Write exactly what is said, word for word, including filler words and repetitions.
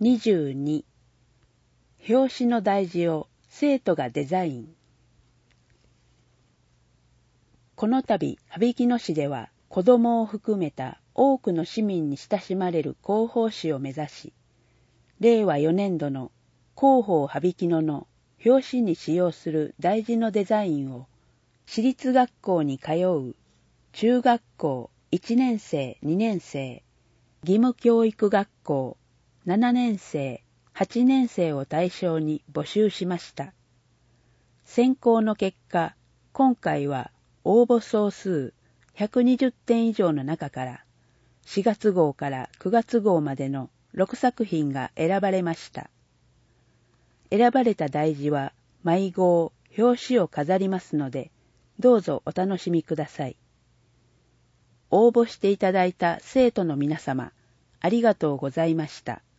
にじゅうに、表紙の題字を生徒がデザイン。この度、羽曳野市では子どもを含めた多くの市民に親しまれる広報誌を目指し、れいわよねんどの広報羽曳野の表紙に使用する題字のデザインを私立学校に通う中学校いちねんせい、にねんせい、義務教育学校ななねんせい、はちねんせいを対象に募集しました。選考の結果、今回は応募総数ひゃくにじゅってん以上の中からしがつ号からくがつ号までのろくさくひんが選ばれました。選ばれた題字は毎号表紙を飾りますので、どうぞお楽しみください。応募していただいた生徒の皆様、ありがとうございました。